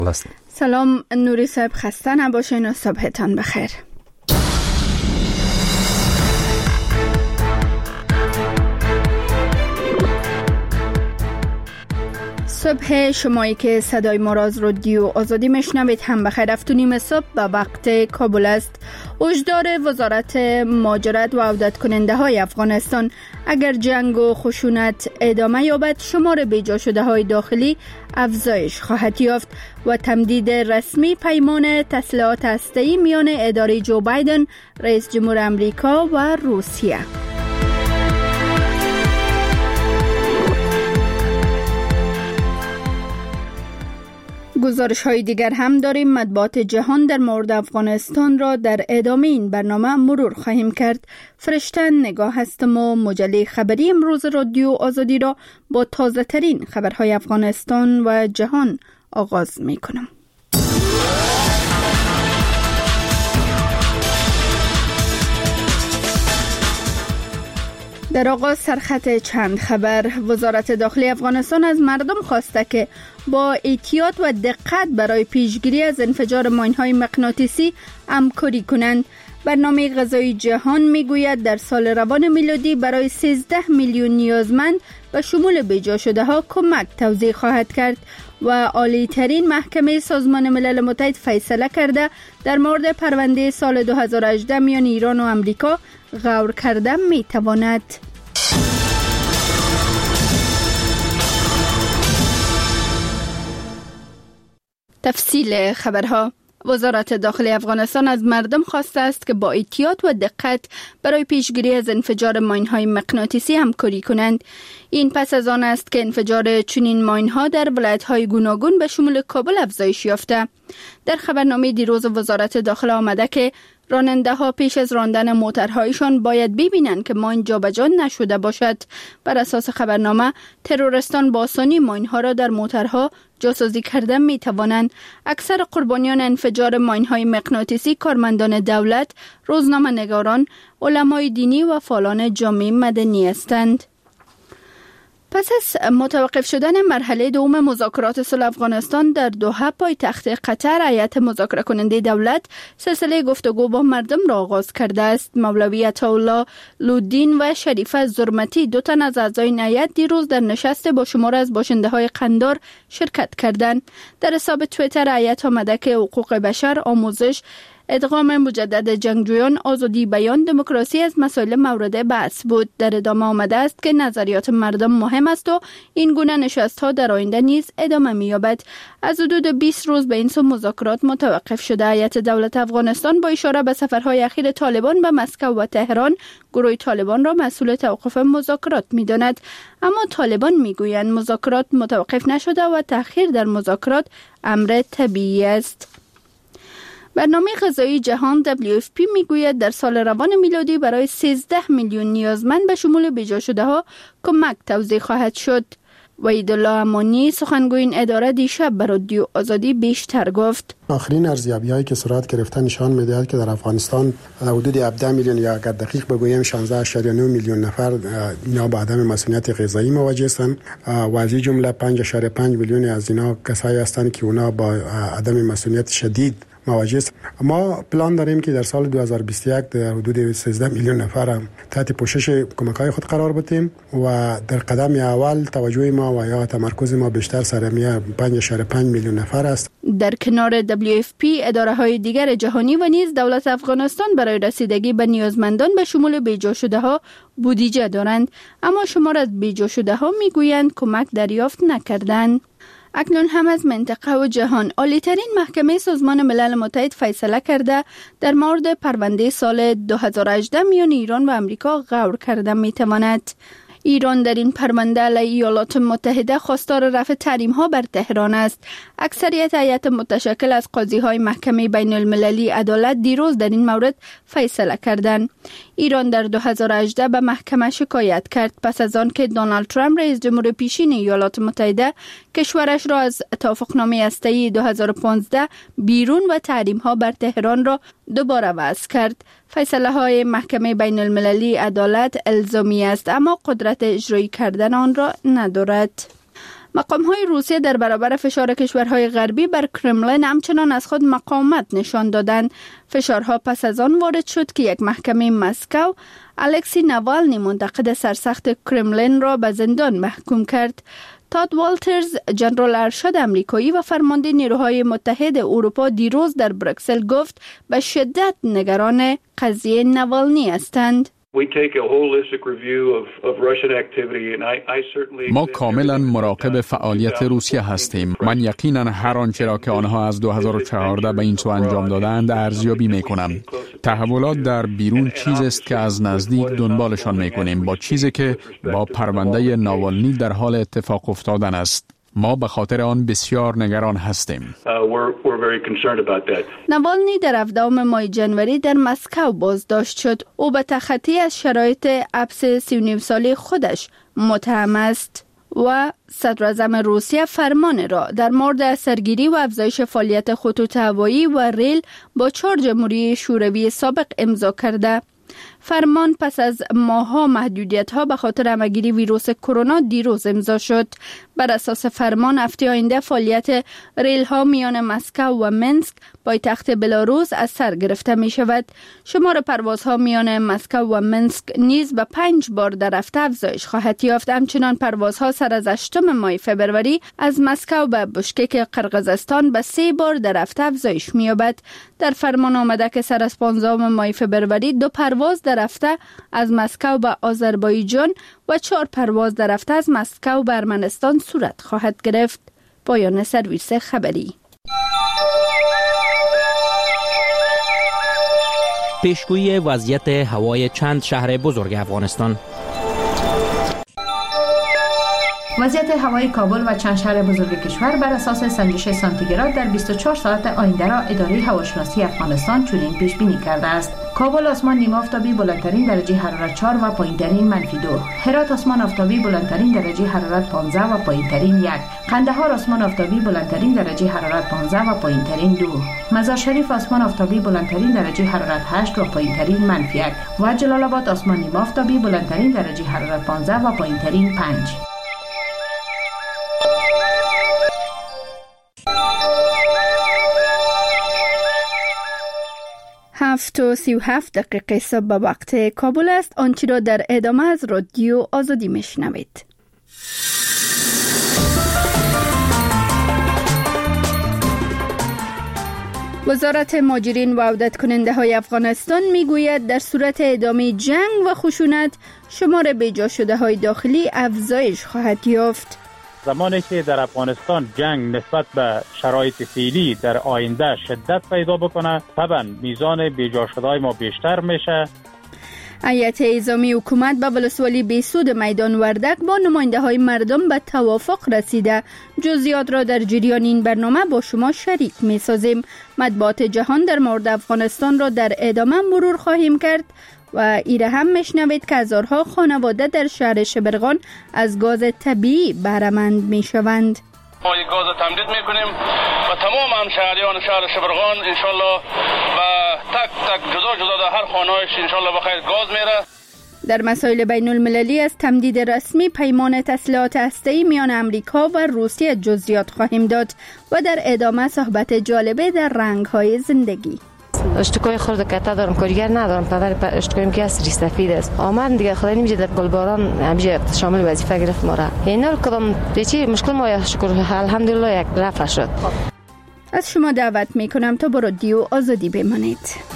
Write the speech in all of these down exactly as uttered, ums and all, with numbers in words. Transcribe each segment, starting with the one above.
سلام نوری صاحب، خسته نباشین و صبحتان بخیر. صبح شمایی که صدای ما را از رادیو آزادی میشنوید هم بخیر. هفت و نیم صبح به وقت کابل است. هشدار وزارت مهاجرت و عودت کننده های افغانستان: اگر جنگ و خشونت ادامه یابد، شمار بیجا شده های داخلی افزایش خواهد یافت. و تمدید رسمی پیمان تسلیحات هسته‌ای میان اداره جو بایدن، رئیس جمهور امریکا و روسیه. گزارش های دیگر هم داریم. مطبوعات جهان در مورد افغانستان را در ادامه این برنامه مرور خواهیم کرد. فرشته نگاه هستم و مجله خبری امروز رادیو آزادی را با تازه ترین خبرهای افغانستان و جهان آغاز می کنم. در آغاز سرخط چند خبر. وزارت داخلی افغانستان از مردم خواسته که با احتیاط و دقت برای پیشگیری از انفجار ماین‌های مغناطیسی همکاری کنند. برنامه غذایی جهان میگوید در سال روان میلادی برای سیزده میلیون نیازمند و شمول بیجا شده ها کمک توزیع خواهد کرد. و عالی ترین محکمه سازمان ملل متحد فیصله کرده در مورد پرونده سال دو هزار و هجده میان ایران و امریکا غور کردن می تواند. تفصیل خبرها. وزارت داخلی افغانستان از مردم خواسته است که با احتیاط و دقت برای پیشگیری از انفجار ماین‌های مغناطیسی همکاری کنند. این پس از آن است که انفجار چنین ماین‌ها در ولایت‌های گوناگون به شمول کابل افزایش یافته. در خبرنامه دیروز وزارت داخله آمده که راننده ها پیش از راندن موترهایشان باید ببینند که ماین جابجا نشده باشد. بر اساس خبرنامه تروریستان با آسانی ماین ها را در موترها جاسازی کردن می توانند. اکثر قربانیان انفجار ماین های مغناطیسی کارمندان دولت، روزنامه نگاران، علمای دینی و فعالان جامعه مدنی هستند. پس از متوقف شدن مرحله دوم مذاکرات صلح افغانستان در دوحه، پایتخت قطر، هیئت مذاکره کننده دولت سلسله گفتگو با مردم را آغاز کرده است. مولوی عطاالله لودین و شریفه زرمتی، دو تن از اعضای این هیئت، دیروز در نشست با شمار از باشنده های قندار شرکت کردند. در حساب توییتر هیئت آمده که حقوق بشر، آموزش، ادغام مجدد جنگجویان، آزادی بیان، دموکراسی از مسائل مورد بحث بود. در ادامه آمده است که نظریات مردم مهم است و این گونه نشست‌ها در آینده نیز ادامه می‌یابد. از حدود بیست روز به این سو مذاکرات متوقف شده. هیئت دولت افغانستان با اشاره به سفرهای اخیر طالبان به مسکو و تهران، گروه طالبان را مسئول توقف مذاکرات می‌داند. اما طالبان می‌گویند مذاکرات متوقف نشده و تأخیر در مذاکرات امر طبیعی است. برنامه غذایی جهان دبلیو اف پی میگوید در سال روان میلادی برای سیزده میلیون نیازمند به شمول بیجا شده ها کمک توزیع خواهد شد. وحیدالله امانی، سخنگوی این اداره، دیشب به رادیو آزادی بیشتر گفت. آخرین ارزیابی‌هایی که صورت گرفته نشان می‌دهد که در افغانستان حدود هفده میلیون یا اگر دقیق بگویم شانزده اشاریه نه میلیون نفر اینا با عدم مسئولیت غذایی مواجه هستند و از این جمله پنج اشاریه پنج میلیون از اینا کسایی هستند که اونا با عدم مسئولیت شدید مواجه است. ما پلان داریم که در سال دو هزار و بیست و یک در حدود سیزده میلیون نفر تحت پوشش کمک‌های خود قرار بدیم و در قدم اول توجه ما و یا تمرکز ما بیشتر سر پنج اشاریه پنج میلیون نفر است. در کنار دبلیو اف پی، اداره‌های دیگر جهانی و نیز دولت افغانستان برای رسیدگی به نیازمندان به شمول بیجا شده ها بودجه دارند، اما شمار از بیجا شده ها میگویند کمک دریافت نکردند. اکنون هم از منطقه و جهان، عالی‌ترین محکمه سازمان ملل متحد فیصله کرده در مورد پرونده سال دو هزار و هجده میان ایران و امریکا غور کردن میتواند. ایران در این پرونده علیه ایالات متحده خواستار رفع تحریم‌ها بر تهران است. اکثریت هیئت متشکل از قاضی‌های محکمه بین المللی عدالت دیروز در این مورد فیصله کردند. ایران در دو هزار و هجده به محکمه شکایت کرد پس از آن که دونالد ترامپ رئیس جمهور پیشین ایالات متحده کشورش را از توافقنامه هسته‌ای دو هزار و پانزده بیرون و تحریم‌ها بر تهران را دوباره وضع کرد. فیصله های محکمه بین المللی عدالت الزامی است اما قدرت اجرایی کردن آن را ندارد. مقام‌های روسیه در برابر فشار کشورهای غربی بر کرملین همچنان از خود مقاومت نشان دادند. فشارها پس از آن وارد شد که یک محکمه مسکو الکسی ناوالنی منتقد سرسخت کرملین را به زندان محکوم کرد. تاد والترز، ژنرال ارشد آمریکایی و فرمانده نیروهای متحد اروپا دیروز در بروکسل گفت به شدت نگران قضیه ناوالنی هستند. ما کاملا مراقب فعالیت روسیه هستیم. من یقینا هر آنچه را که آنها از دو هزار و چهارده به این سو انجام دادند ارزیابی میکنم. تحولات در بیرون چیزی است که از نزدیک دنبالشان میکنیم، با چیزی که با پرونده ناوالنی در حال اتفاق افتادن است. ما به خاطر آن بسیار نگران هستیم. ناوالنی در هفدهم ماه جنوری در مسکو بازداشت شد. او به تخطی از شرایط حبس سی و نیم ساله خودش متهم است و صدر اعظم روسیه فرمان را در مورد سرگیری و افزایش فعالیت خطوط هوایی و ریل با چهار جمهوری شوروی سابق امضا کرده. فرمان پس از ماه‌ها محدودیت‌ها به خاطر همه‌گیری ویروس کرونا دیروز امضا شد. بر اساس فرمان هفته آینده فعالیت ریل‌ها میان مسکو و منسک پایتخت بلاروس از سر گرفته می شود. شمار پروازها میان مسکو و منسک نیز به پنج بار در هفته افزایش خواهد یافت. همچنان پروازها سر از هشتم ماه فوریه از مسکو به بشکک قرقیزستان به سه بار در هفته افزایش می یابد. در فرمان آمده که سر از پانزدهم ماه فوریه دو پرواز در هفته از مسکو به آذربایجان و چهار پرواز در هفته از مسکو به ارمنستان صورت خواهد گرفت. پایان سرویس خبری. پیشگویی وضعیت هوای چند شهر بزرگ افغانستان. وضعیت هوای کابل و چند شهر بزرگ کشور بر اساس سنجش سانتیگراد در بیست و چهار ساعت آینده را اداره هواشناسی افغانستان چنین پیش بینی کرده است. کابل آسمان نیم آفتابی بلندترین درجه حرارت چهار و پایینترین منفی دو. هرات آسمان آفتابی بلندترین درجه حرارت پانزده و پایینترین یک. قندهار آسمان آفتابی بلندترین درجه حرارت پانزده و پایینترین دو. مزار شریف آسمان آفتابی بلندترین درجه حرارت هشت و پایینترین منفی یک. و جلال آباد آسمان نیم آفتابی بلندترین درجه حرارت پانزده و پایینترین پنج. هفت و سی و هفت دقیقه صبح به وقت کابل است. آنچه را در ادامه از رادیو آزادی میشنوید. وزارت مهاجرین و عودت کننده های افغانستان میگوید در صورت ادامه جنگ و خشونت شمار بیجا شده های داخلی افزایش خواهد یافت. زمانی که در افغانستان جنگ نسبت به شرایط فعلی در آینده شدت پیدا بکنه، طبعا میزان بیجا شده‌های ما بیشتر میشه. هیئت اعزامی حکومت به ولسوالی بیسود میدان وردک با نماینده های مردم به توافق رسیده. جزئیات را در جریان این برنامه با شما شریک می سازیم. مطبوعات جهان در مورد افغانستان را در ادامه مرور خواهیم کرد و ایره هم میشنوید که هزارها خانواده در شهر شبرغان از گاز طبیعی بهره‌مند میشوند. ما یک گاز تمدید میکنیم و تمام همشهریان شهر شبرغان انشالله و تک تک جدا جدا در هر خانه‌اش انشالله بخیر گاز میره. در مسائل بین المللی از تمدید رسمی پیمان تسلیحات هسته‌ای میان امریکا و روسیه جزئیات خواهیم داد و در ادامه صحبت جالبه در رنگ‌های زندگی. اشتکای خورده کتا دارم، کارگر ندارم، پدر اشتکایم که سری سفید است. آمد دیگه خدای نمیشه در گلباران همیشه شامل وظیفه گرفت ما را. اینا کدام چی مشکل ما شکر الحمدلله یک رفع شد. از شما دعوت میکنم تا با رادیو آزادی بمانید.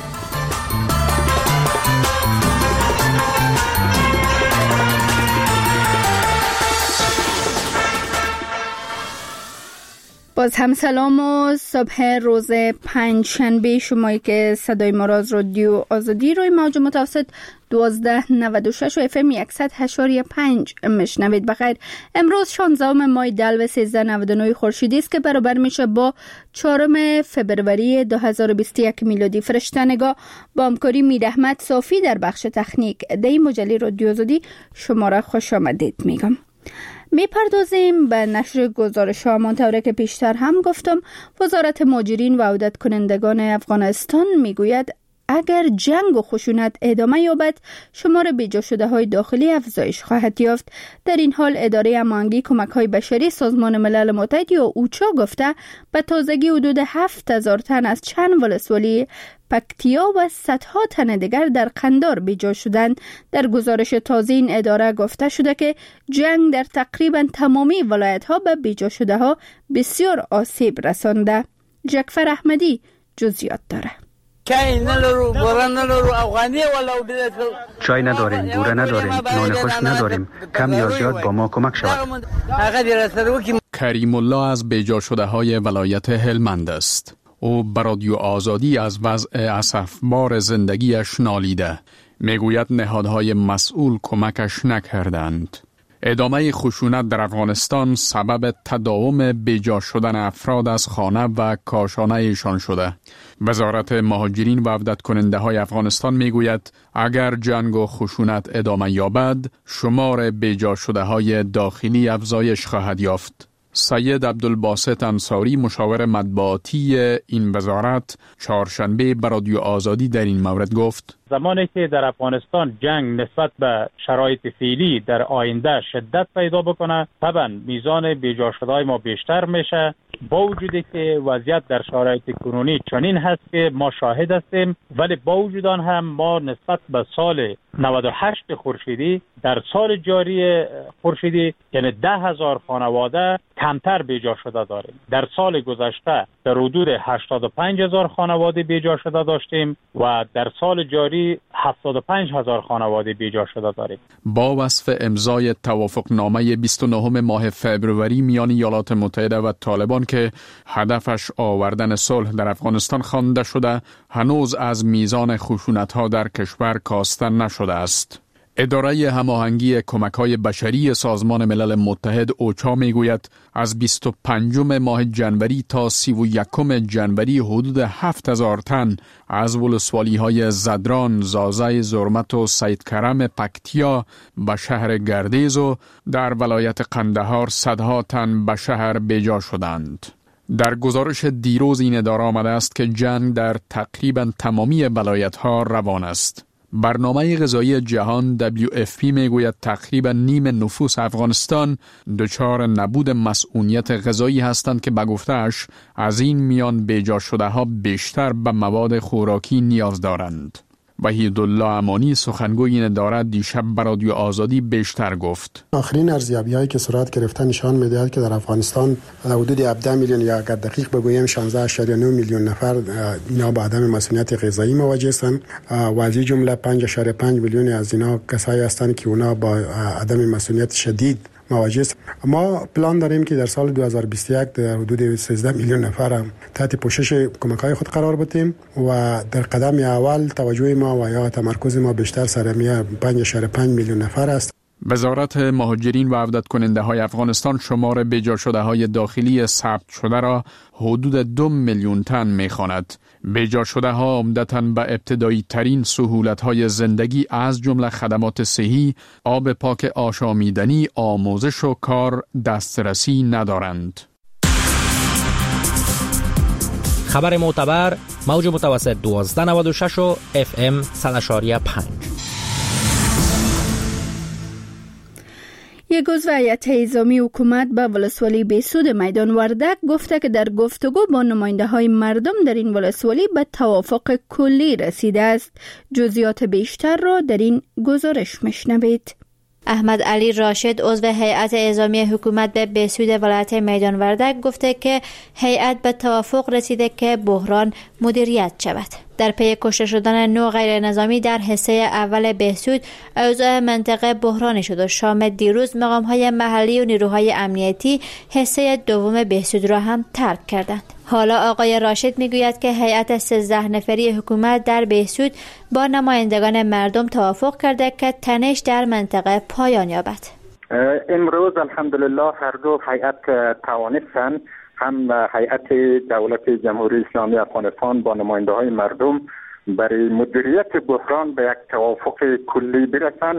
باز هم سلام و صبح روز پنج شنبه شمایی که صدای ما را از رادیو آزادی روی موج متوسط دوازده نود و شش و اف ام صد و هشت و پنج مشنوید. بخیر. امروز شانزدهم ماه دلو سیزده نود و نه خورشیدی است که برابر میشه با چهارم فوریه دو هزار و بیست و یک میلادی. فرشته‌نگار با همکاری میر احمد صافی در بخش تکنیک در این مجله رادیو آزادی شما را خوش آمدید میگم. می پردازیم به نشر گزارش ها. منطوره که پیشتر هم گفتم وزارت مهاجرین و عودت کنندگان افغانستان می گوید اگر جنگ و خشونت ادامه یابد شمار بیجا شده های داخلی افزایش خواهد یافت. در این حال اداره هماهنگی کمک های بشری سازمان ملل متحد یا اوچا گفته به تازگی حدود هفت هزار تن از چند ولسوالی پکتیا و صدها تن دیگر در قندار بیجا شدند. در گزارش تازه این اداره گفته شده که جنگ در تقریبا تمامی ولایت ها به بیجا شده ها بسیار آسیب رسانده. جعفر احمدی جزئیات داره. چای نداریم، بوره نداریم، نان خوش نداریم. کم یا زیاد با ما کمک شود. کریم الله از بیجا شده های ولایت هلمند است. او بر رادیو آزادی از وضع اسفبار زندگیش نالیده. میگوید نهادهای مسئول کمکش نکردند. ادامه خشونت در افغانستان سبب تداوم بیجا شدن افراد از خانه و کاشانه ایشان شده. وزارت مهاجرین و عودت کننده های افغانستان میگوید اگر جنگ و خشونت ادامه یابد شمار بیجا شده های داخلی افزایش خواهد یافت. سید عبدالباسط انصاری مشاور مطبوعاتی این وزارت چهارشنبه بر رادیو آزادی در این مورد گفت زمانی که در افغانستان جنگ نسبت به شرایط فعلی در آینده شدت پیدا بکنه طبعا میزان بیجا شده‌های ما بیشتر میشه. با وجودی که وضعیت در شرایط کنونی چنین هست که ما شاهد هستیم، ولی با وجود آن هم ما نسبت به سال نود و هشت خورشیدی در سال جاری خورشیدی یعنی ده هزار خانواده کمتر بیجا شده داریم. در سال گذشته در حدود هشتاد و پنج هزار خانواده بیجا شده داشتیم و در سال جاری هفتاد و پنج هزار خانواده بیجا شده داریم. با وصف امضای توافقنامه بیست و نهم ماه فوریه میان ایالات متحده و طالبان که هدفش آوردن صلح در افغانستان خوانده شده، هنوز از میزان خشونت‌ها در کشور کاسته نشده است. اداره هماهنگی کمک‌های بشری سازمان ملل متحد اوچا میگوید از بیست و پنجم ماه جنوری تا سی و یکم جنوری حدود هفت هزار تن از ولسوالی‌های زدران، زازای زرمت و سید کرم پکتیا به شهر گردیز و در ولایت قندهار صدها تن به شهر بیجا شدند. در گزارش دیروز این اداره آمده است که جنگ در تقریبا تمامی ولایت‌ها روان است. برنامه غذایی جهان دبلیو اف پی میگوید تقریبا نیم نفوس افغانستان دچار نبود مسئولیت غذایی هستند که به گفته‌اش از این میان بیجا شده ها بیشتر به مواد خوراکی نیاز دارند. وحیدالله امانی سخنگوی این اداره دیشب بر رادیو آزادی بیشتر گفت. آخرین ارزیابی‌هایی که صورت گرفته نشان می‌دهد که در افغانستان حدود هفده میلیون یا اگر دقیق بگویم شانزده اشاریه نه میلیون نفر اینا با عدم مسئولیت غذایی مواجه هستند و از این جمله پنج اشاریه پنج میلیون از اینا کسایی هستند که اونا با عدم مسئولیت شدید مواجه است. ما پلان داریم که در سال دو هزار و بیست و یک در حدود سیزده میلیون نفر تحت پوشش کمک‌های خود قرار بدیم و در قدم اول توجه ما و یا تمرکز ما بیشتر سر پنج اشاریه پنج میلیون نفر است. وزارت مهاجرین و عودت کننده های افغانستان شمار بیجا شده های داخلی ثبت شده را حدود دو میلیون تن می‌خواند. بیجا شده ها عمدتاً به ابتدایی ترین سهولت های زندگی از جمله خدمات صحی، آب پاک آشامیدنی، آموزش و کار دسترسی ندارند. خبر معتبر موج متوسط دوازده نود و شش و اف ام صد و پنج. یک عضو هیئت انتظامی حکومت به ولسوالی بهسود میدان وردک گفته که در گفتگو با نماینده های مردم در این ولسوالی به توافق کلی رسیده است. جزئیات بیشتر را در این گزارش میشنوید. احمد علی راشد عضو هیئت انتظامی حکومت به بهسود ولایت میدان وردک گفته که هیئت به توافق رسیده که بحران مدیریت شود. در پی کشته شدن نو غیر نظامی در حصه اول بهسود اوضاع منطقه بحرانی شد و شام دیروز مقام‌های محلی و نیروهای امنیتی حصه دوم بهسود را هم ترک کردند. حالا آقای راشد میگوید که هیئت سیزده نفری حکومت در بهسود با نمایندگان مردم توافق کرده که تنش در منطقه پایان یابد. امروز الحمدلله هر دو هیئت توانستند، هم هیئت دولت جمهوری اسلامی افغانستان با نماینده های مردم برای مدیریت بحران به یک توافق کلی برسند.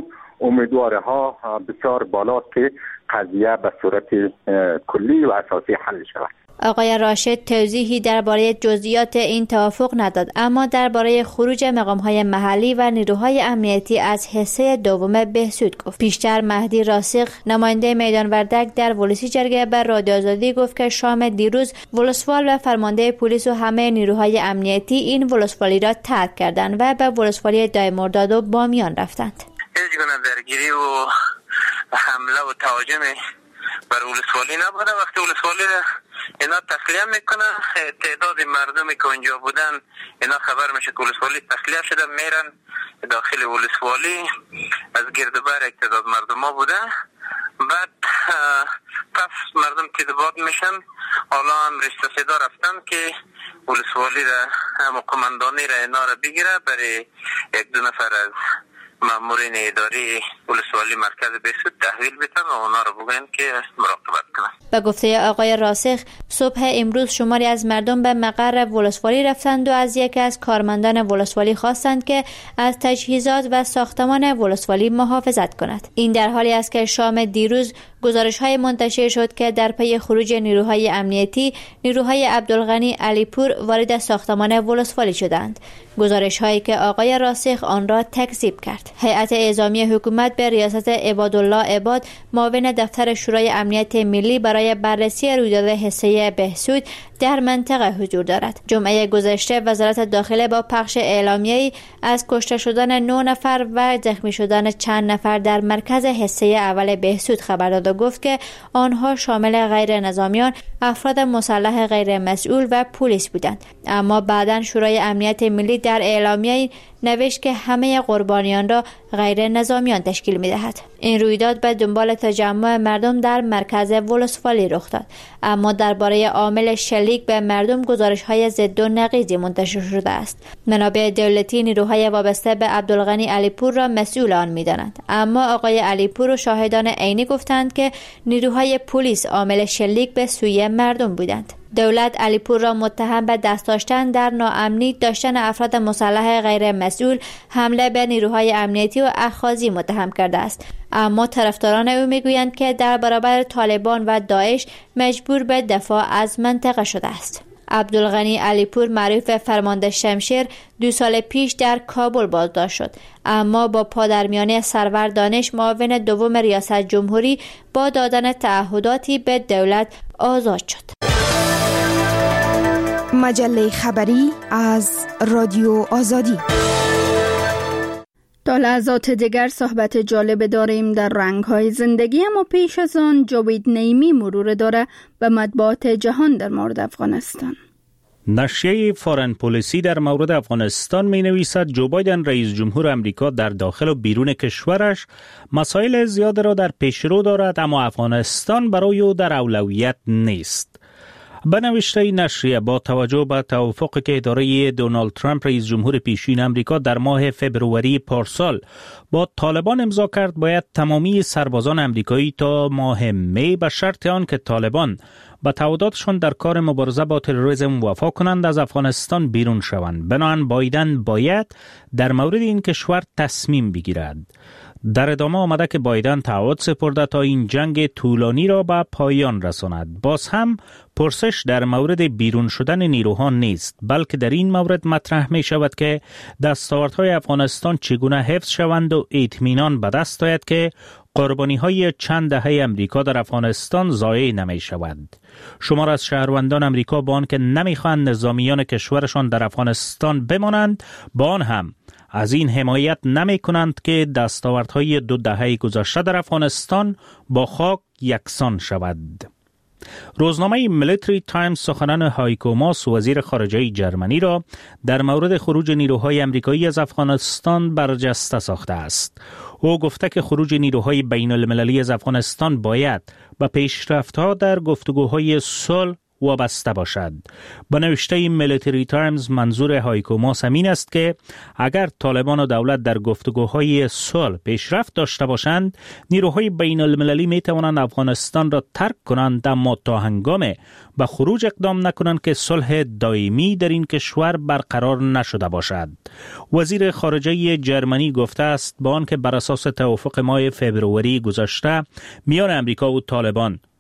امیدوارها بسیار بالاست که قضیه به صورت کلی و اساسی حل شود. آقای راشد توضیحی درباره جزئیات این توافق نداد، اما درباره خروج مقام‌های محلی و نیروهای امنیتی از حصه دوم بهسود گفت. پیشتر مهدی راسخ نماینده میدان وردک در ولسی جرگه بر رادیو آزادی گفت که شام دیروز ولسوال و فرمانده پلیس و همه نیروهای امنیتی این ولسوالی را ترک کردند و به ولسوالی دایمرداد و بامیان رفتند. هیچ گونه درگیری و حمله و تهاجم بر ولسوالی نبوده. وقتی ولسوالی اینا تخلیه میکنه، تعداد مردمی که اونجا بودن اینا خبر میشه که ولسوالی تخلیه شده، میرن داخل ولسوالی، از گردبر یک تعداد مردم ها بوده. بعد پس مردم تدباد میشن، حالا هم رشته صدا رفتن که ولسوالی را هم قماندانی را اینا را بگیره، برای یک دو نفر از مامورین اداری ولسوالی مرکز بهسود تحویل بدن و اونا رو بگن که مراقبت کنن. به گفته آقای راسخ، صبح امروز شماری از مردم به مقر ولسوالی رفتند و از یکی از کارمندان ولسوالی خواستند که از تجهیزات و ساختمان ولسوالی محافظت کند. این در حالی است که شام دیروز گزارش‌های منتشر شد که در پی خروج نیروهای امنیتی، نیروهای عبدالغنی علیپور وارد ساختمان ولسوالی شدند. گزارش‌هایی که آقای راسخ آن را تکذیب کرد. هیئت اعزامی حکومت به ریاست عبادالله عباد، معاون دفتر شورای امنیت ملی برای بررسی رویداد حصه بهسود در منطقه حضور دارد. جمعه گذشته وزارت داخله با پخش اعلامیه‌ای از کشته شدن نه نفر و زخمی شدن چند نفر در مرکز حصه اول بهسود خبر داد و گفت که آنها شامل غیر نظامیان، افراد مسلح غیر مسئول و پلیس بودند. اما بعداً شورای امنیت ملی در اعلامیه‌ای نوشت که همه قربانیان را غیر نظامیان تشکیل می‌دهد. این رویداد به دنبال تجمع مردم در مرکز ولسوالی رخ داد، اما درباره عامل شلیک به مردم گزارش‌های ضد و نقیضی منتشر شده است. منابع دولتی نیروهای وابسته به عبدالغنی علیپور را مسئول آن می‌دانند، اما آقای علیپور و شاهدان عینی گفتند که نیروهای پلیس عامل شلیک به سوی مردم بودند. دولت علیپور را متهم به دست داشتن در ناامنی، داشتن افراد مسلح غیر مسئول، حمله به نیروهای امنیتی و اخاذی متهم کرده است. اما طرفداران او میگویند که در برابر طالبان و داعش مجبور به دفاع از منطقه شده است. عبدالغنی علیپور معروف فرمانده شمشیر دو سال پیش در کابل بازداشت شد، اما با پادرمیانی سرور دانش معاون دوم ریاست جمهوری با دادن تعهداتی به دولت آزاد شد. مجله خبری از رادیو آزادی. تا لحظات دیگر صحبت جالب داریم در رنگ‌های زندگی، اما پیش از آن جاوید نیمی مرور داره به مطبوعات جهان در مورد افغانستان. نشریه فارن پالیسی در مورد افغانستان می نویسد جو بایدن رئیس جمهور امریکا در داخل و بیرون کشورش مسائل زیاد را در پیشرو دارد، اما افغانستان برای او در اولویت نیست. به نوشته نشریه، با توجه به توافقی که اداره دونالد ترامپ رئیس جمهور پیشین امریکا در ماه فبروری پارسال با طالبان امضا کرد، باید تمامی سربازان امریکایی تا ماه می به شرط آن که طالبان به تعهداتشان در کار مبارزه با تروریسم وفا کنند از افغانستان بیرون شوند. بنابراین بایدن باید در مورد این کشور تصمیم بگیرد. در ادامه آمده که بایدن تعهد سپرده تا این جنگ طولانی را به پایان رساند. باز هم پرسش در مورد بیرون شدن نیروها نیست، بلکه در این مورد مطرح می شود که دستاوردهای افغانستان چگونه حفظ شوند و اطمینان به دست آید که قربانی های چند دهه امریکا در افغانستان ضایع نمی شود. شمار از شهروندان امریکا با آن که نمی خواهند نظامیان کشورشان در افغانستان بمانند، با آن هم از این حمایت نمی کنند که دستاوردهای دو دهه گذشته در افغانستان با خاک یکسان شود. روزنامه میلیتری تایمز سخنان هایکو ماس وزیر خارجه جرمنی را در مورد خروج نیروهای امریکایی از افغانستان برجسته ساخته است. او گفته که خروج نیروهای بین المللی از افغانستان باید به پیشرفت‌ها در گفتگوهای صلح وابسته باشد. به نوشته میلیتری تایمز، منظور هایکو ماس این است که اگر طالبان و دولت در گفتگوهای صلح پیشرفت داشته باشند، نیروهای بین المللی می توانند افغانستان را ترک کنند، اما تا هنگام به خروج اقدام نکنند که صلح دائمی در این کشور برقرار نشده باشد. وزیر خارجه جرمنی گفته است با آنکه بر اساس توافق ماه فبروری گذشته میان امریکا و طالبان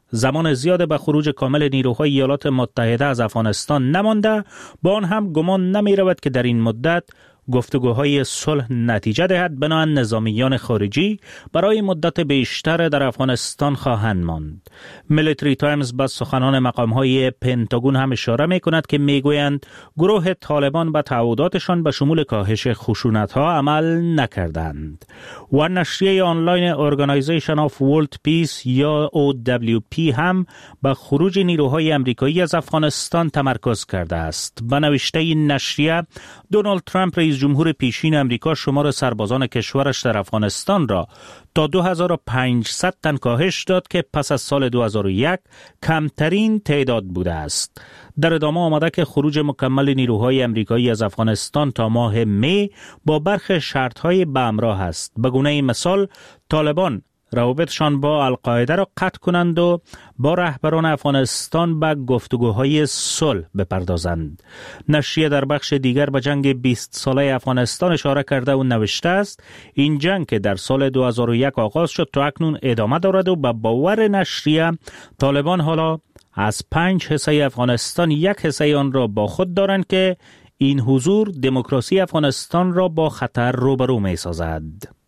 زمان زیاد به خروج کامل نیروهای ایالات متحده از افغانستان نمانده، با آن هم گمان نمی رود که در این مدت گفتگوهای صلح نتیجه دهد، بنابراین نظامیان خارجی برای مدت بیشتر در افغانستان خواهند ماند. میلیتری تایمز با سخنان مقامهای پنتاگون هم اشاره می کند که می گویند گروه طالبان به تعهداتشان به شمول کاهش خشونت‌ها عمل نکردند. و نشریه آنلاین Organization of World Peace یا او دبلیو پی هم به خروج نیروهای امریکایی از افغانستان تمرکز کرده است. به نوشته این نشریه، دونالد ترامپ رئیس جمهور پیشین امریکا شمار سربازان کشورش در افغانستان را تا دو هزار و پانصد تن کاهش داد که پس از سال دو هزار و یک کمترین تعداد بوده است. در ادامه آمده که خروج مکمل نیروهای امریکایی از افغانستان تا ماه می با برخی شرط‌های به همراه است. به گونه مثال طالبان روابطشان با القاعده را قطع کنند و با رهبران افغانستان به گفتگوهای صلح بپردازند. نشریه در بخش دیگر به جنگ بیست ساله افغانستان اشاره کرده و نوشته است این جنگ که در سال دو هزار و یک آغاز شد تا اکنون ادامه دارد و به باور نشریه طالبان حالا از پنج حصه افغانستان یک حصه آن را با خود دارند که این حضور دموکراسی افغانستان را با خطر روبرو می سازد.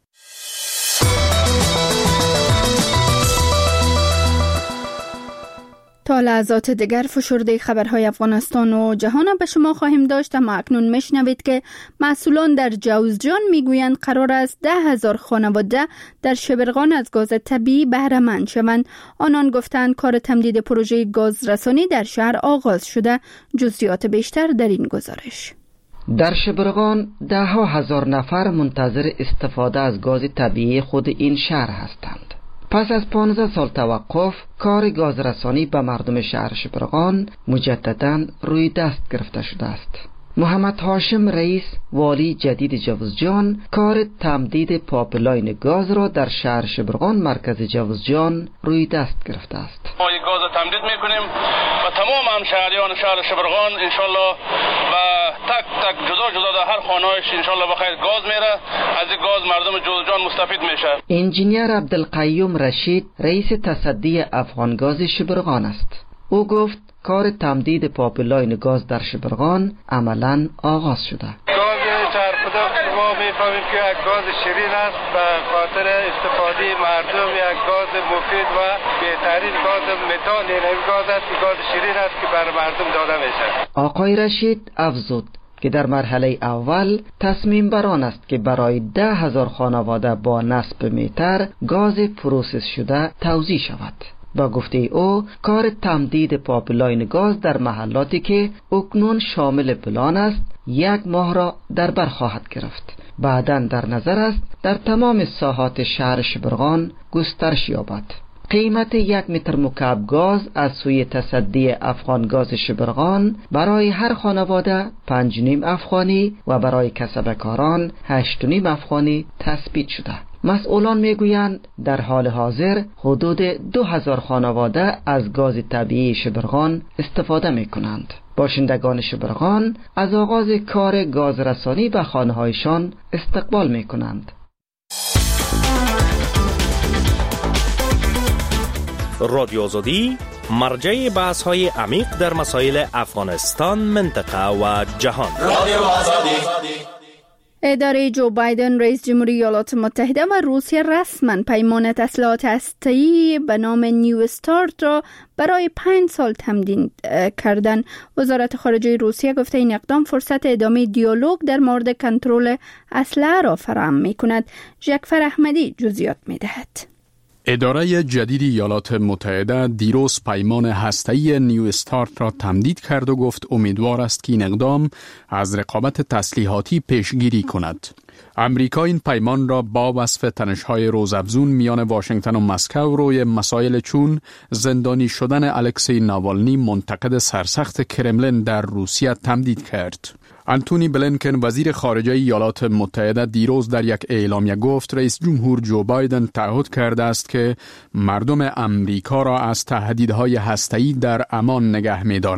تا لحظات دیگر فشرده خبرهای افغانستان و جهان به شما خواهیم داشت، اما اکنون میشنوید که مسئولان در جوزجان میگویند قرار است ده هزار خانواده در شبرغان از گاز طبیعی بهره مند شوند. آنان گفتند کار تمدید پروژه گاز رسانی در شهر آغاز شده. جزئیات بیشتر در این گزارش. در شبرغان ده ها هزار نفر منتظر استفاده از گاز طبیعی خود این شهر هستند. پس از پانزده سال توقف، کار گازرسانی به مردم شهر شبرغان مجدداً روی دست گرفته شده است. محمد هاشم رئیس والی جدید جوزجان کار تمدید پایپلاین گاز را در شهر شبرغان مرکز جوزجان روی دست گرفته است. ما این گاز تمدید میکنیم و تمام همشهریان شهر شبرغان انشالله و تک تک جدا جدا در هر خانه‌اش انشالله بخیر گاز میره. از این گاز مردم جوزجان مستفید میشه. انجینیر عبدالقیوم رشید رئیس تصدی افغان گاز شبرغان است. او گفت کار تمدید پایپلاین گاز در شبرغان عملاً آغاز شده. گاز چرخوده ما میفهمیم که یک گاز شیرین است، به خاطر استفاده مردم یک گاز مفید و بهترین گاز متان این گاز است که گاز شیرین است که بر مردم داده میشه. آقای رشید افزود که در مرحله اول تصمیم بر آن است که برای ده هزار خانواده با نصب متر گاز پروسس شده توزیع شود. با گفته او کار تمدید پایپلاین گاز در محلاتی که اکنون شامل پلان است یک ماه را در بر خواهد گرفت. بعداً در نظر است در تمام ساحات شهر شبرغان گسترش یابد. قیمت یک متر مکعب گاز از سوی تصدی افغان گاز شبرغان برای هر خانواده پنج و نیم افغانی و برای کسبکاران هشت و نیم افغانی تثبیت شده. مسئولان میگویند در حال حاضر حدود دو هزار خانواده از گاز طبیعی شبرغان استفاده می کنند. باشندگان شبرغان از آغاز کار گازرسانی به خانه‌هایشان استقبال می کنند. رادیو آزادی مرجع بحث های عمیق در مسائل افغانستان، منطقه و جهان. رادیو آزادی. اداره جو بایدن رئیس جمهوری ایالات متحده و روسیه رسما پیمان تسلیحات هسته‌ای به نام نیو استارت را برای پنج سال تمدید کردن. وزارت خارجه روسیه گفته این اقدام فرصت ادامه دیالوگ در مورد کنترل اسلحه را فراهم می‌کند. جعفر احمدی جزئیات می‌دهد. اداره جدید ایالات متحده دیروز پیمان هسته‌ای نیو استارت را تمدید کرد و گفت امیدوار است که این اقدام از رقابت تسلیحاتی پیشگیری کند. امریکا این پیمان را با وصف تنش‌های روزافزون میان واشنگتن و مسکو روی مسائل چون زندانی شدن الکسی ناوالنی منتقد سرسخت کرملین در روسیه تمدید کرد. انتونی بلینکن وزیر خارجه ایالات متحده دیروز در یک اعلامیه گفت رئیس جمهور جو بایدن تعهد کرده است که مردم امریکا را از تهدیدهای هسته‌ای در امان نگه می‌دارد.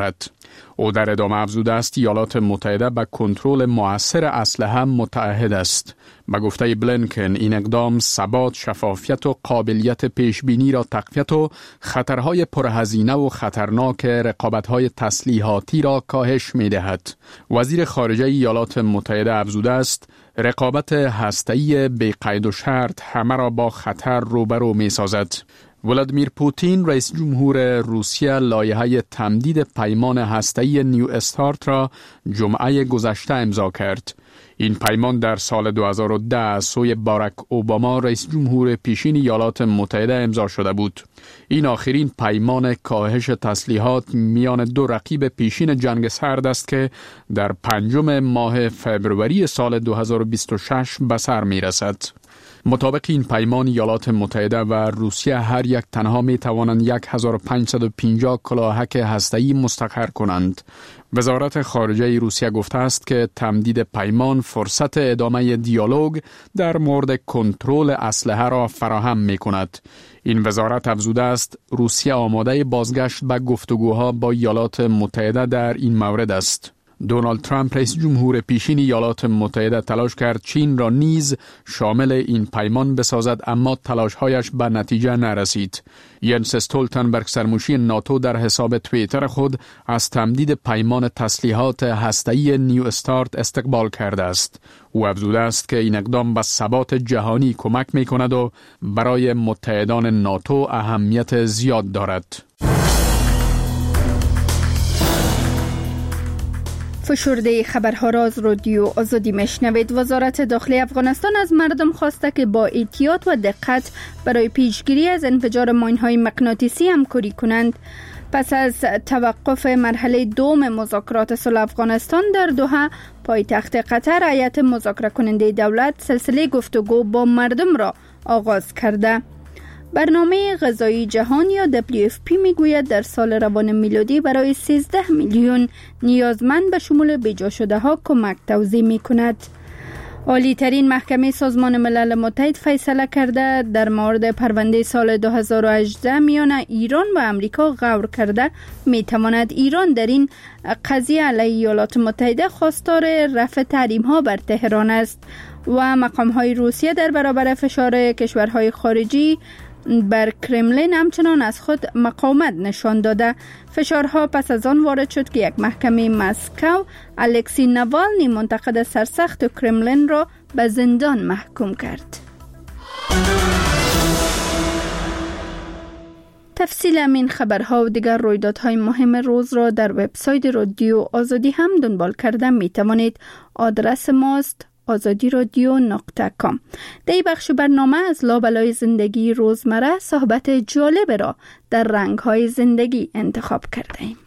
او در ادامه افزود است ایالات متحده به کنترل مؤثر اسلحه متعهد است. به گفته بلینکن این اقدام ثبات، شفافیت و قابلیت پیشبینی را تقویت و خطرهای پرهزینه و خطرناک رقابت‌های تسلیحاتی را کاهش می‌دهد. وزیر خارجه ایالات متحده افزوده است رقابت هسته‌ای بی قید و شرط همه را با خطر روبرو می‌سازد. ولادیمیر پوتین رئیس جمهور روسیه لایحه تمدید پیمان هسته‌ای نیو استارت را جمعه گذشته امضا کرد. این پیمان در سال دو هزار و ده سوی باراک اوباما رئیس جمهور پیشین ایالات متحده امضا شده بود. این آخرین پیمان کاهش تسلیحات میان دو رقیب پیشین جنگ سرد است که در پنجم ماه فوریه سال دو هزار و بیست و شش به سر می رسد. مطابق این پیمان ایالات متحده و روسیه هر یک تنها می توانند هزار و پانصد و پنجاه کلاهک هسته‌ای مستقر کنند. وزارت خارجه روسیه گفته است که تمدید پیمان فرصت ادامه دیالوگ در مورد کنترل اسلحه را فراهم می کند. این وزارت افزوده است روسیه آماده بازگشت به گفتگوها با ایالات متحده در این مورد است. دونالد ترامپ رئیس جمهور پیشین ایالات متحده تلاش کرد چین را نیز شامل این پیمان بسازد، اما تلاش‌هایش به نتیجه نرسید. ینس استولتنبرگ سرموشی ناتو در حساب توییتر خود از تمدید پیمان تسلیحات هسته‌ای نیو استارت استقبال کرده است. او افزوده است که این اقدام به ثبات جهانی کمک می‌کند و برای متحدان ناتو اهمیت زیاد دارد. فشرده خبرها را از رادیو آزادی میشنوید. وزارت داخلی افغانستان از مردم خواسته که با احتیاط و دقت برای پیشگیری از انفجار ماین‌های مغناطیسی همکاری کنند. پس از توقف مرحله دوم مذاکرات صلح افغانستان در دوحه، پایتخت قطر هیئت مذاکره کننده دولت سلسله گفتگو با مردم را آغاز کرده. برنامه غذایی جهان یا دبلیو اف پی میگوید در سال روان میلادی برای سیزده میلیون نیازمند به شمول بیجا شده ها کمک توزیع می کند. عالی ترین محکمه سازمان ملل متحد فیصله کرده در مورد پرونده سال دو هزار و هجده میان ایران و امریکا غور کرده می تواند ایران در این قضیه علیه ایالات متحده خواستار رفع تحریم ها بر تهران است و مقام های روسیه در برابر فشار کشورهای خارجی بر کرملین همچنان از خود مقاومت نشان داده. فشارها پس از آن وارد شد که یک محکمه مسکو الکسی نوالنی منتقد سرسخت کرملین را به زندان محکوم کرد. تفصیل همین خبرها و دیگر رویدادهای مهم روز را در وبسایت رادیو آزادی هم دنبال کرده می توانید. آدرس ماست آزادی رادیو نقطه کام. در این بخش برنامه از لابلای زندگی روزمره صحبت جالب را در رنگ‌های زندگی انتخاب کرده ایم.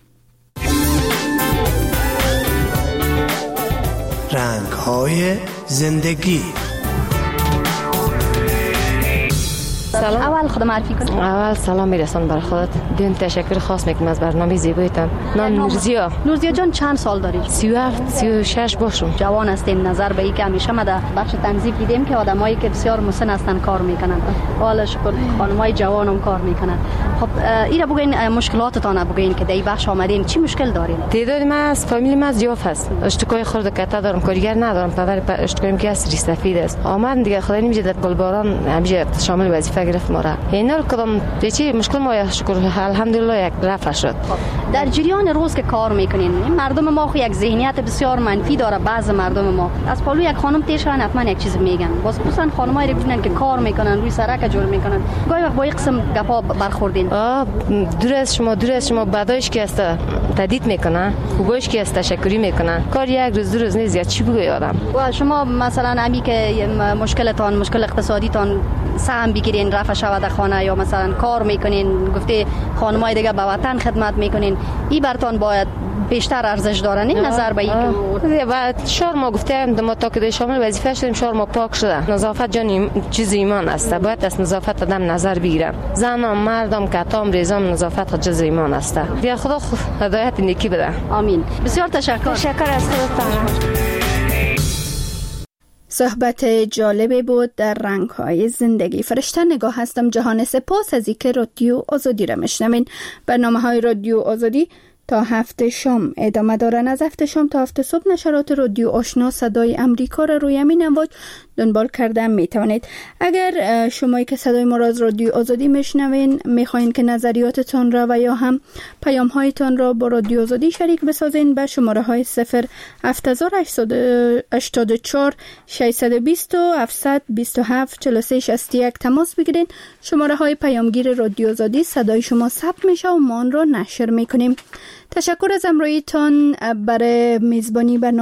رنگ‌های زندگی. سلام. اول خود معرفی کنید. اول سلام میرسان برای خودت. دین تشکر خاص میکنم از برنامه زیبایتان. نام نورزیا. نورزیا جان چند سال دارید؟ سی و هفت سی و شش باشم. جوان هستیم. نظر به این که همیشه ما در بخش تنظیم دیدیم که آدمایی که بسیار مسن هستن کار میکنن. حالا شکر خانمای جوانم کار میکنن. خب اینا بگین مشکلاتتان بگین که در این بخش آمدین چی مشکل دارین؟ تعداد ما از فامیل ما زیاد هست. اشتکای خرد کتا دارم، کارگر ندارم. پدر اشتکایم که است سفید است. آمد دیگه خدای نمیشه در گلباران همیشه شامل وظیفه گرفت ما را. اینا کدام چی مشکل ما شکر الحمدلله یک رفع شد. در جریان روز که کار میکنین مردم ما خو یک ذهنیت بسیار منفی داره. بعض مردم ما از پالو یک خانم تیر شدن حتما یک چیز میگن. باز خصوصا خانمایی رو ببینن که کار میکنن روی سرک جور میکنن. گاهی وقت با این قسم گپا برخوردین. آ دور از شما دور از شما بعدش کی است تدید میکنن، خوبش کی است تشکری میکنن. کار یک روز دو روز نیست یا چی بگی آدم. و شما مثلا امی که مشکلتان مشکل اقتصادیتان سهم بگیرین رفع شود در خانه یا مثلا کار میکنین گفته خانمای دیگه به وطن خدمت میکنین این برتون باید بیشتر ارزش دارن این نظر به این که و شهر ما گفتم ما تا که شامل وظیفه شدیم شهر ما پاک شده. نظافت جان چیز ایمان است. باید از نظافت آدم نظر بگیرن. زنم مردم کتام ریزم نظافت جز ایمان است. بیا خدا هدایت نیکی بده. آمین. بسیار تشکر. تشکر از خودتان. صحبت جالبی بود در رنگ‌های زندگی. فرشته نگاه هستم. جهان سپاس از اینکه رادیو آزادی را میشنوین. برنامه‌های رادیو آزادی تا هفت شام ادامه دارن. از هفت شام تا هفت صبح نشرات رادیو آشنا صدای امریکا را روی همین امواج دنبال کرده می توانید. اگر شمایی که صدای ما را از رادیو آزادی میشنوین میخواین که نظریاتتان را و یا هم پیام هایتان را با رادیو آزادی شریک بسازین، به شماره های صفر هفت هشت چهار ششصد و بیست و هفتصد و بیست و هفت چهل و سه شصت و یک تماس بگیرین. شماره های پیامگیر رادیو آزادی صدای شما ثبت میشه و ما آن را نشر میکنیم. تشکر از همراهیتان برای میزبانی برنامه